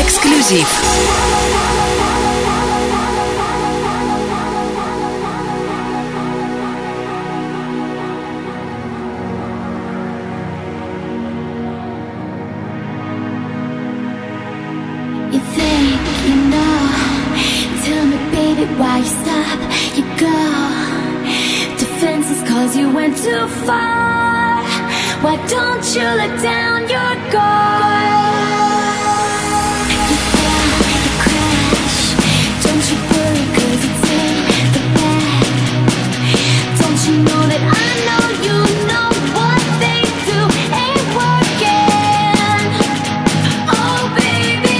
Эксклюзив. You think you know? Tell me, baby, why you stop? You go. Defenses cause you went too far. Why don't you let down your guard? You fall, you crash. Don't you worry cause it's in the bag. Don't you know that I know you know what they do ain't working? Oh baby,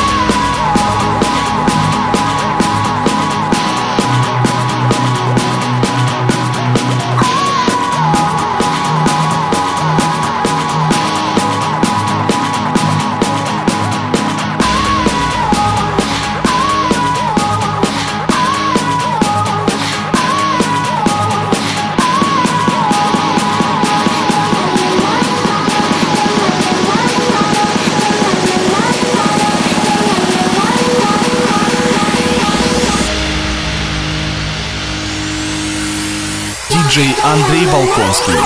Диджей Андрей Болконский.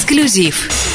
Эксклюзив.